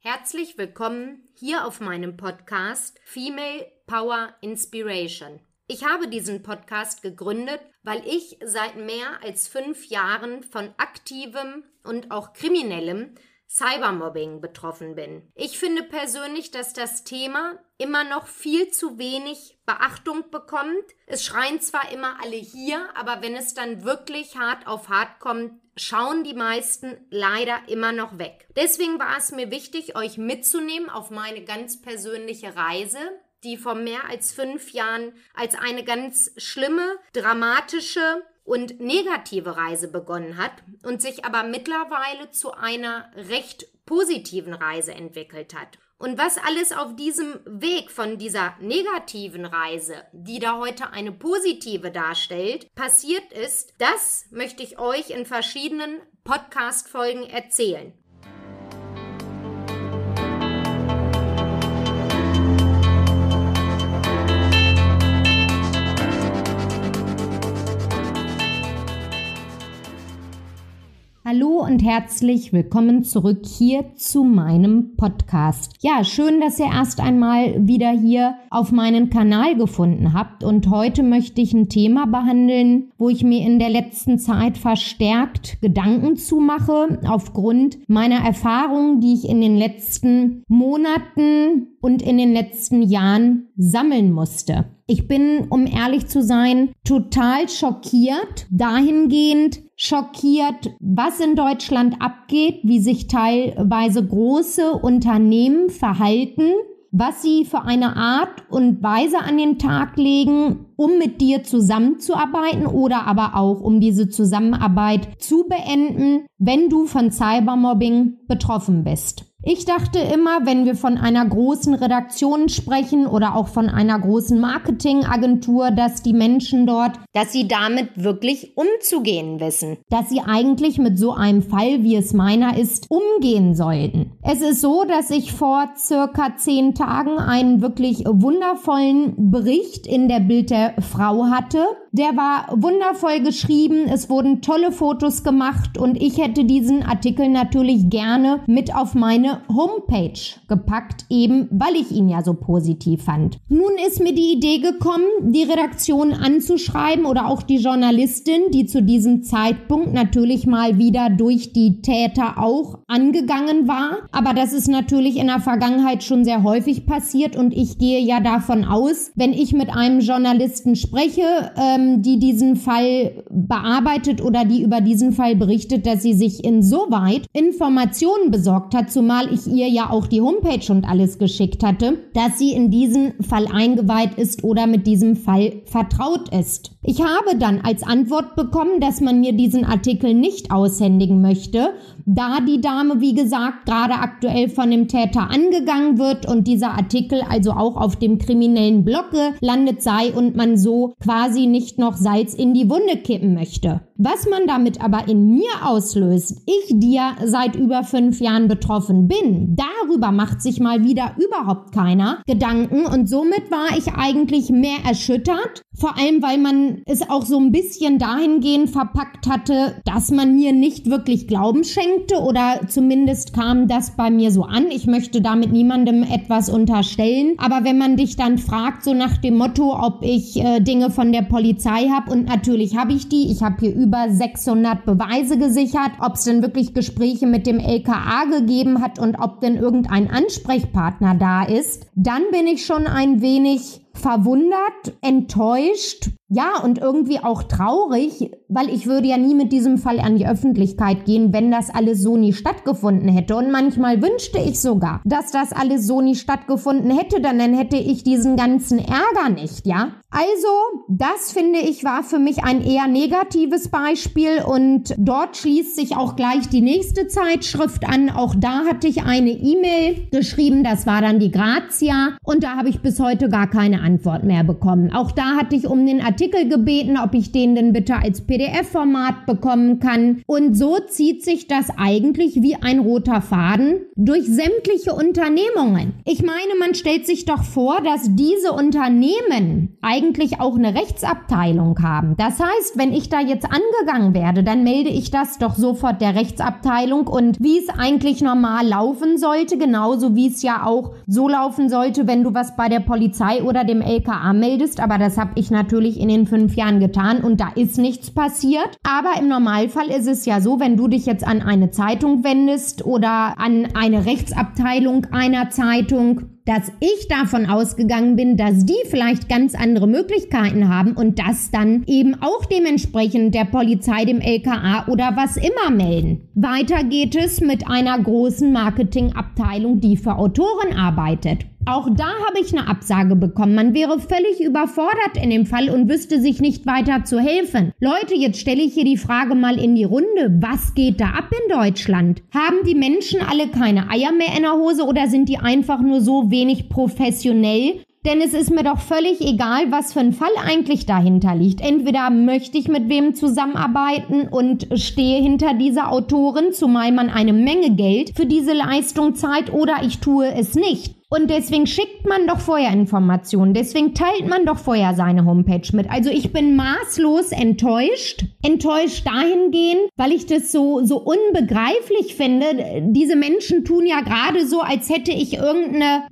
Herzlich willkommen hier auf meinem Podcast Female Power Inspiration. Ich habe diesen Podcast gegründet, weil ich seit mehr als 5 Jahren von aktivem und auch kriminellem Cybermobbing betroffen bin. Ich finde persönlich, dass das Thema immer noch viel zu wenig Beachtung bekommt. Es schreien zwar immer alle hier, aber wenn es dann wirklich hart auf hart kommt, schauen die meisten leider immer noch weg. Deswegen war es mir wichtig, euch mitzunehmen auf meine ganz persönliche Reise, die vor mehr als 5 Jahren als eine ganz schlimme, dramatische und negative Reise begonnen hat und sich aber mittlerweile zu einer recht positiven Reise entwickelt hat. Und was alles auf diesem Weg von dieser negativen Reise, die da heute eine positive darstellt, passiert ist, das möchte ich euch in verschiedenen Podcast-Folgen erzählen. Hallo und herzlich willkommen zurück hier zu meinem Podcast. Ja, schön, dass ihr erst einmal wieder hier auf meinen Kanal gefunden habt. Und heute möchte ich ein Thema behandeln, wo ich mir in der letzten Zeit verstärkt Gedanken zu mache, aufgrund meiner Erfahrungen, die ich in den letzten Monaten und in den letzten Jahren sammeln musste. Ich bin, um ehrlich zu sein, total schockiert, dahingehend schockiert, was in Deutschland abgeht, wie sich teilweise große Unternehmen verhalten, was sie für eine Art und Weise an den Tag legen, um mit dir zusammenzuarbeiten oder aber auch um diese Zusammenarbeit zu beenden, wenn du von Cybermobbing betroffen bist. Ich dachte immer, wenn wir von einer großen Redaktion sprechen oder auch von einer großen Marketingagentur, dass die Menschen dort, dass sie damit wirklich umzugehen wissen. Dass sie eigentlich mit so einem Fall, wie es meiner ist, umgehen sollten. Es ist so, dass ich vor circa 10 Tagen einen wirklich wundervollen Bericht in der Bild der Frau hatte. Der war wundervoll geschrieben, es wurden tolle Fotos gemacht und ich hätte diesen Artikel natürlich gerne mit auf meine Homepage gepackt, eben weil ich ihn ja so positiv fand. Nun ist mir die Idee gekommen, die Redaktion anzuschreiben oder auch die Journalistin, die zu diesem Zeitpunkt natürlich mal wieder durch die Täter auch angegangen war. Aber das ist natürlich in der Vergangenheit schon sehr häufig passiert und ich gehe ja davon aus, wenn ich mit einem Journalisten spreche, die diesen Fall bearbeitet oder die über diesen Fall berichtet, dass sie sich insoweit Informationen besorgt hat, zumal ich ihr ja auch die Homepage und alles geschickt hatte, dass sie in diesen Fall eingeweiht ist oder mit diesem Fall vertraut ist. Ich habe dann als Antwort bekommen, dass man mir diesen Artikel nicht aushändigen möchte, da die Dame, wie gesagt, gerade aktuell von dem Täter angegangen wird und dieser Artikel also auch auf dem kriminellen Blog gelandet sei und man so quasi nicht noch Salz in die Wunde kippen möchte. Was man damit aber in mir auslöst, ich, die ja seit über 5 Jahren betroffen bin, darüber macht sich mal wieder überhaupt keiner Gedanken und somit war ich eigentlich mehr erschüttert, vor allem weil man es auch so ein bisschen dahingehend verpackt hatte, dass man mir nicht wirklich Glauben schenkte oder zumindest kam das bei mir so an. Ich möchte damit niemandem etwas unterstellen, aber wenn man dich dann fragt, so nach dem Motto, ob ich Dinge von der Polizei habe und natürlich habe ich die, ich habe hier über 600 Beweise gesichert, ob es denn wirklich Gespräche mit dem LKA gegeben hat und ob denn irgendein Ansprechpartner da ist, dann bin ich schon ein wenig verwundert, enttäuscht, ja, und irgendwie auch traurig, weil ich würde ja nie mit diesem Fall an die Öffentlichkeit gehen, wenn das alles so nie stattgefunden hätte. Und manchmal wünschte ich sogar, dass das alles so nie stattgefunden hätte, denn dann hätte ich diesen ganzen Ärger nicht, ja. Also, das finde ich war für mich ein eher negatives Beispiel und dort schließt sich auch gleich die nächste Zeitschrift an. Auch da hatte ich eine E-Mail geschrieben, das war dann die Grazia und da habe ich bis heute gar keine Antwort mehr bekommen. Auch da hatte ich um den Artikel gebeten, ob ich den denn bitte als PDF-Format bekommen kann. Und so zieht sich das eigentlich wie ein roter Faden durch sämtliche Unternehmungen. Ich meine, man stellt sich doch vor, dass diese Unternehmen eigentlich auch eine Rechtsabteilung haben. Das heißt, wenn ich da jetzt angegangen werde, dann melde ich das doch sofort der Rechtsabteilung und wie es eigentlich normal laufen sollte, genauso wie es ja auch so laufen sollte, wenn du was bei der Polizei oder dem LKA meldest, aber das habe ich natürlich in den 5 Jahren getan und da ist nichts passiert. Aber im Normalfall ist es ja so, wenn du dich jetzt an eine Zeitung wendest oder an eine Rechtsabteilung einer Zeitung, dass ich davon ausgegangen bin, dass die vielleicht ganz andere Möglichkeiten haben und das dann eben auch dementsprechend der Polizei, dem LKA oder was immer melden. Weiter geht es mit einer großen Marketingabteilung, die für Autoren arbeitet. Auch da habe ich eine Absage bekommen. Man wäre völlig überfordert in dem Fall und wüsste sich nicht weiter zu helfen. Leute, jetzt stelle ich hier die Frage mal in die Runde. Was geht da ab in Deutschland? Haben die Menschen alle keine Eier mehr in der Hose oder sind die einfach nur so wenig professionell? Denn es ist mir doch völlig egal, was für ein Fall eigentlich dahinter liegt. Entweder möchte ich mit wem zusammenarbeiten und stehe hinter dieser Autorin, zumal man eine Menge Geld für diese Leistung zahlt, oder ich tue es nicht. Und deswegen schickt man doch vorher Informationen. Deswegen teilt man doch vorher seine Homepage mit. Also ich bin maßlos enttäuscht. Enttäuscht dahingehend, weil ich das so unbegreiflich finde. Diese Menschen tun ja gerade so, als hätte ich irgendeine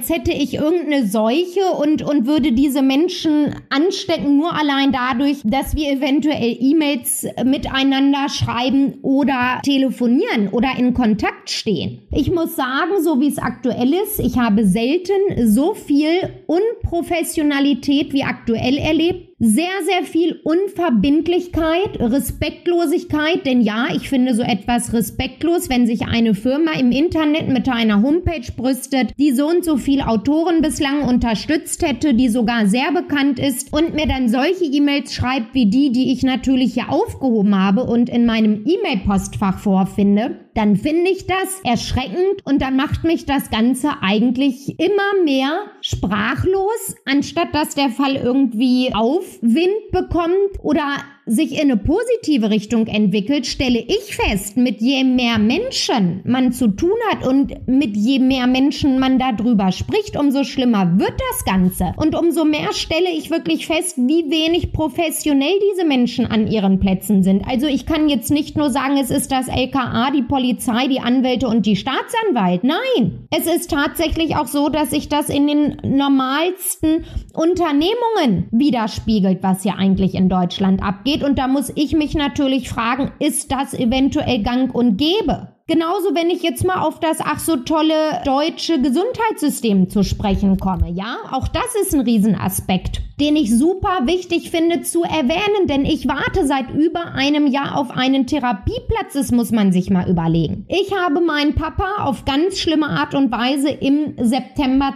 Seuche und würde diese Menschen anstecken, nur allein dadurch, dass wir eventuell E-Mails miteinander schreiben oder telefonieren oder in Kontakt stehen. Ich muss sagen, so wie es aktuell ist, ich habe selten so viel Unprofessionalität wie aktuell erlebt. Sehr, sehr viel Unverbindlichkeit, Respektlosigkeit, denn ja, ich finde so etwas respektlos, wenn sich eine Firma im Internet mit einer Homepage brüstet, die so und so viele Autoren bislang unterstützt hätte, die sogar sehr bekannt ist und mir dann solche E-Mails schreibt wie die ich natürlich hier aufgehoben habe und in meinem E-Mail-Postfach vorfinde, dann finde ich das erschreckend und dann macht mich das Ganze eigentlich immer mehr sprachlos, anstatt dass der Fall irgendwie Aufwind bekommt oder sich in eine positive Richtung entwickelt, stelle ich fest, mit je mehr Menschen man zu tun hat und mit je mehr Menschen man darüber spricht, umso schlimmer wird das Ganze. Und umso mehr stelle ich wirklich fest, wie wenig professionell diese Menschen an ihren Plätzen sind. Also ich kann jetzt nicht nur sagen, es ist das LKA, die Polizei, die Anwälte und die Staatsanwalt. Nein, es ist tatsächlich auch so, dass sich das in den normalsten Unternehmungen widerspiegelt, was hier eigentlich in Deutschland abgeht. Und da muss ich mich natürlich fragen, ist das eventuell gang und gäbe? Genauso, wenn ich jetzt mal auf das ach so tolle deutsche Gesundheitssystem zu sprechen komme, ja, auch das ist ein Riesenaspekt, den ich super wichtig finde zu erwähnen, denn ich warte seit über einem Jahr auf einen Therapieplatz, das muss man sich mal überlegen. Ich habe meinen Papa auf ganz schlimme Art und Weise im September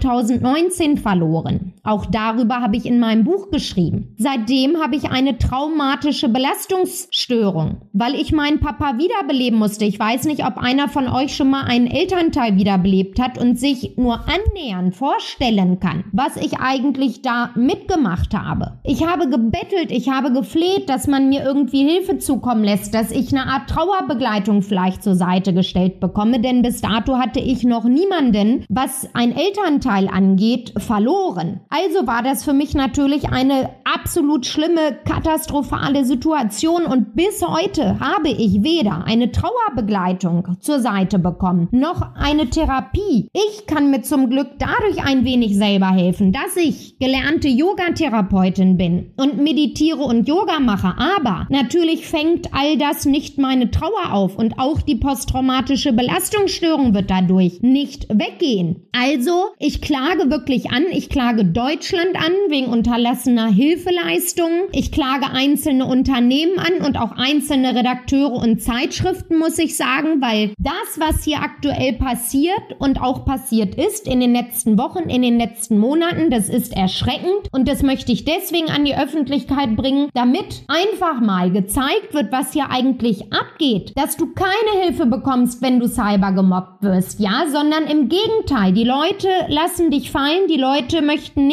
2019 verloren. Auch darüber habe ich in meinem Buch geschrieben. Seitdem habe ich eine traumatische Belastungsstörung, weil ich meinen Papa wiederbeleben musste. Ich weiß nicht, ob einer von euch schon mal einen Elternteil wiederbelebt hat und sich nur annähernd vorstellen kann, was ich eigentlich da mitgemacht habe. Ich habe gebettelt, ich habe gefleht, dass man mir irgendwie Hilfe zukommen lässt, dass ich eine Art Trauerbegleitung vielleicht zur Seite gestellt bekomme, denn bis dato hatte ich noch niemanden, was ein Elternteil angeht, verloren. Also war das für mich natürlich eine absolut schlimme, katastrophale Situation und bis heute habe ich weder eine Trauerbegleitung zur Seite bekommen, noch eine Therapie. Ich kann mir zum Glück dadurch ein wenig selber helfen, dass ich gelernte Yogatherapeutin bin und meditiere und Yoga mache, aber natürlich fängt all das nicht meine Trauer auf und auch die posttraumatische Belastungsstörung wird dadurch nicht weggehen. Also, ich klage wirklich an, ich klage Deutschland an wegen unterlassener Hilfeleistungen, ich klage einzelne Unternehmen an und auch einzelne Redakteure und Zeitschriften, muss ich sagen, weil das, was hier aktuell passiert und auch passiert ist in den letzten Wochen, in den letzten Monaten, das ist erschreckend und das möchte ich deswegen an die Öffentlichkeit bringen, damit einfach mal gezeigt wird, was hier eigentlich abgeht, dass du keine Hilfe bekommst, wenn du cyber gemobbt wirst, ja, sondern im Gegenteil, die Leute lassen dich fallen, die Leute möchten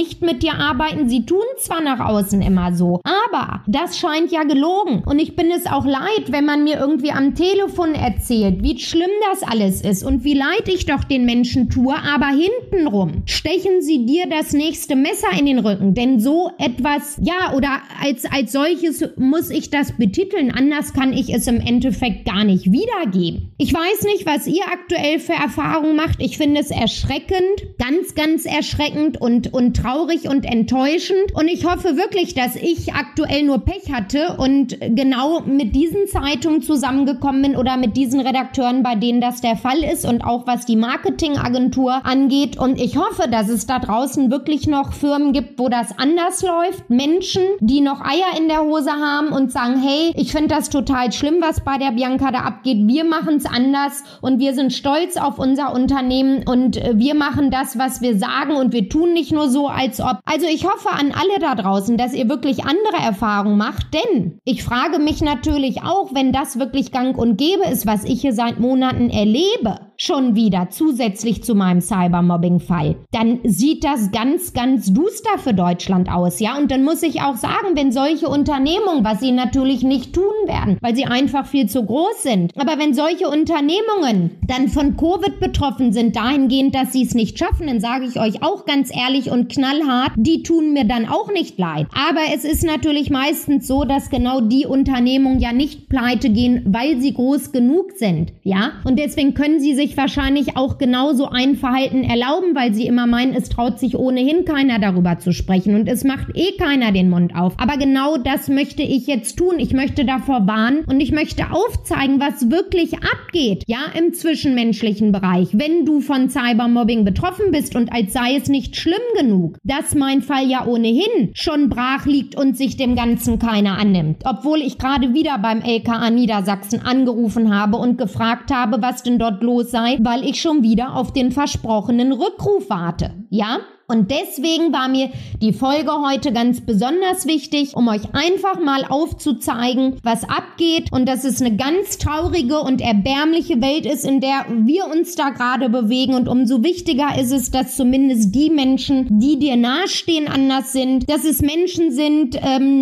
nicht mit dir arbeiten. Sie tun zwar nach außen immer so, aber das scheint ja gelogen. Und ich bin es auch leid, wenn man mir irgendwie am Telefon erzählt, wie schlimm das alles ist und wie leid ich doch den Menschen tue, aber hintenrum stechen sie dir das nächste Messer in den Rücken. Denn so etwas, ja, oder als solches muss ich das betiteln. Anders kann ich es im Endeffekt gar nicht wiedergeben. Ich weiß nicht, was ihr aktuell für Erfahrungen macht. Ich finde es erschreckend, ganz, ganz erschreckend und traurig und enttäuschend. Und ich hoffe wirklich, dass ich aktuell nur Pech hatte und genau mit diesen Zeitungen zusammengekommen bin oder mit diesen Redakteuren, bei denen das der Fall ist und auch was die Marketingagentur angeht. Und ich hoffe, dass es da draußen wirklich noch Firmen gibt, wo das anders läuft. Menschen, die noch Eier in der Hose haben und sagen, hey, ich finde das total schlimm, was bei der Bianca da abgeht. Wir machen es anders und wir sind stolz auf unser Unternehmen und wir machen das, was wir sagen und wir tun nicht nur so, als ob. Also ich hoffe an alle da draußen, dass ihr wirklich andere Erfahrungen macht, denn ich frage mich natürlich auch, wenn das wirklich gang und gäbe ist, was ich hier seit Monaten erlebe, schon wieder zusätzlich zu meinem Cybermobbing-Fall, dann sieht das ganz, ganz duster für Deutschland aus, ja? Und dann muss ich auch sagen, wenn solche Unternehmungen, was sie natürlich nicht tun werden, weil sie einfach viel zu groß sind, aber wenn solche Unternehmungen dann von Covid betroffen sind, dahingehend, dass sie es nicht schaffen, dann sage ich euch auch ganz ehrlich und knallhart, die tun mir dann auch nicht leid. Aber es ist natürlich meistens so, dass genau die Unternehmungen ja nicht pleite gehen, weil sie groß genug sind, ja? Und deswegen können sie sich wahrscheinlich auch genauso ein Verhalten erlauben, weil sie immer meinen, es traut sich ohnehin keiner darüber zu sprechen und es macht eh keiner den Mund auf. Aber genau das möchte ich jetzt tun. Ich möchte davor warnen und ich möchte aufzeigen, was wirklich abgeht, ja, im zwischenmenschlichen Bereich. Wenn du von Cybermobbing betroffen bist und als sei es nicht schlimm genug, dass mein Fall ja ohnehin schon brach liegt und sich dem Ganzen keiner annimmt. Obwohl ich gerade wieder beim LKA Niedersachsen angerufen habe und gefragt habe, was denn dort los sei, weil ich schon wieder auf den versprochenen Rückruf warte, ja? Und deswegen war mir die Folge heute ganz besonders wichtig, um euch einfach mal aufzuzeigen, was abgeht und dass es eine ganz traurige und erbärmliche Welt ist, in der wir uns da gerade bewegen. Und umso wichtiger ist es, dass zumindest die Menschen, die dir nahestehen, anders sind, dass es Menschen sind,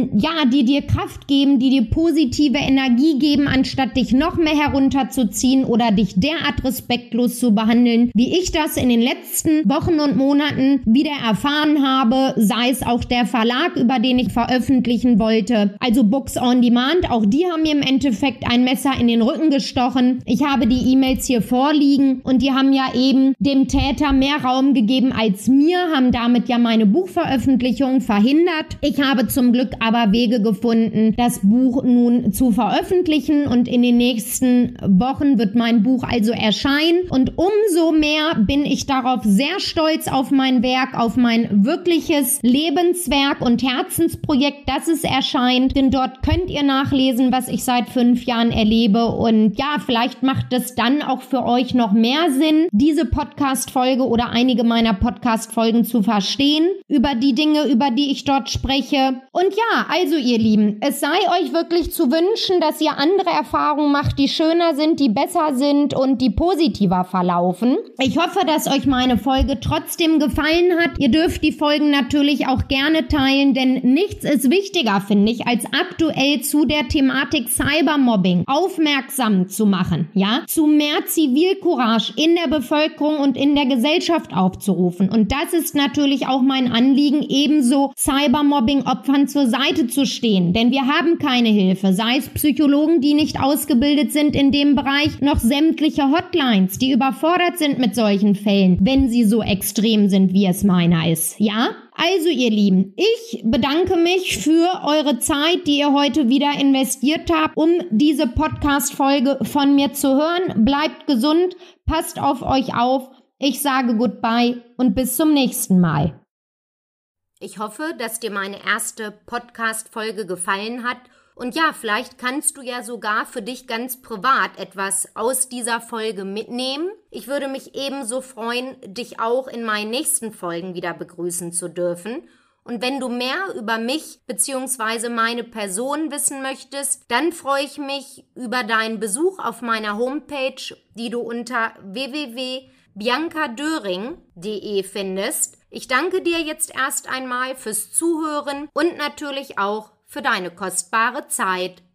die dir Kraft geben, die dir positive Energie geben, anstatt dich noch mehr herunterzuziehen oder dich derart respektlos zu behandeln, wie ich das in den letzten Wochen und Monaten wieder erfahren habe, sei es auch der Verlag, über den ich veröffentlichen wollte, also Books on Demand, auch die haben mir im Endeffekt ein Messer in den Rücken gestochen. Ich habe die E-Mails hier vorliegen und die haben ja eben dem Täter mehr Raum gegeben als mir, haben damit ja meine Buchveröffentlichung verhindert. Ich habe zum Glück aber Wege gefunden, das Buch nun zu veröffentlichen und in den nächsten Wochen wird mein Buch also erscheinen und umso mehr bin ich darauf sehr stolz auf mein Werk, auf mein wirkliches Lebenswerk und Herzensprojekt, dass es erscheint, denn dort könnt ihr nachlesen, was ich seit 5 Jahren erlebe und ja, vielleicht macht es dann auch für euch noch mehr Sinn, diese Podcast-Folge oder einige meiner Podcast-Folgen zu verstehen, über die Dinge, über die ich dort spreche. Und ja, also ihr Lieben, es sei euch wirklich zu wünschen, dass ihr andere Erfahrungen macht, die schöner sind, die besser sind und die positiver verlaufen. Ich hoffe, dass euch meine Folge trotzdem gefallen hat. Ihr dürft die Folgen natürlich auch gerne teilen, denn nichts ist wichtiger, finde ich, als aktuell zu der Thematik Cybermobbing aufmerksam zu machen, ja, zu mehr Zivilcourage in der Bevölkerung und in der Gesellschaft aufzurufen. Und das ist natürlich auch mein Anliegen, ebenso Cybermobbing-Opfern zur Seite zu stehen, denn wir haben keine Hilfe, sei es Psychologen, die nicht ausgebildet sind in dem Bereich, noch sämtliche Hotlines, die überfordert sind mit solchen Fällen, wenn sie so extrem sind, wie es meiner ist, ja? Also ihr Lieben, ich bedanke mich für eure Zeit, die ihr heute wieder investiert habt, um diese Podcast-Folge von mir zu hören. Bleibt gesund, passt auf euch auf. Ich sage Goodbye und bis zum nächsten Mal. Ich hoffe, dass dir meine erste Podcast-Folge gefallen hat. Und ja, vielleicht kannst du ja sogar für dich ganz privat etwas aus dieser Folge mitnehmen. Ich würde mich ebenso freuen, dich auch in meinen nächsten Folgen wieder begrüßen zu dürfen. Und wenn du mehr über mich bzw. meine Person wissen möchtest, dann freue ich mich über deinen Besuch auf meiner Homepage, die du unter www.biancadöring.de findest. Ich danke dir jetzt erst einmal fürs Zuhören und natürlich auch für deine kostbare Zeit.